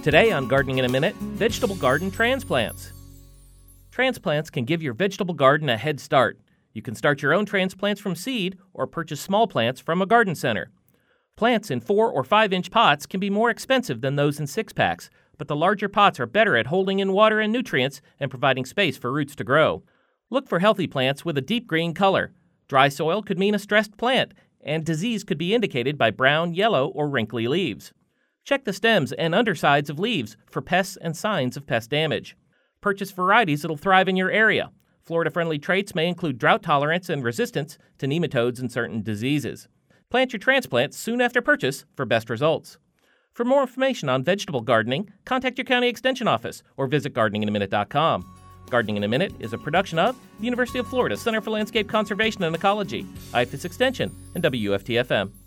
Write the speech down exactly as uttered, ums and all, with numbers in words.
Today on Gardening in a Minute, vegetable garden transplants. Transplants can give your vegetable garden a head start. You can start your own transplants from seed or purchase small plants from a garden center. Plants in four or five inch pots can be more expensive than those in six packs, but the larger pots are better at holding in water and nutrients and providing space for roots to grow. Look for healthy plants with a deep green color. Dry soil could mean a stressed plant, and disease could be indicated by brown, yellow, or wrinkly leaves. Check the stems and undersides of leaves for pests and signs of pest damage. Purchase varieties that'll thrive in your area. Florida-friendly traits may include drought tolerance and resistance to nematodes and certain diseases. Plant your transplants soon after purchase for best results. For more information on vegetable gardening, contact your county extension office or visit gardening in a minute dot com. Gardening in a Minute is a production of the University of Florida Center for Landscape Conservation and Ecology, I F A S Extension, and W F T F M.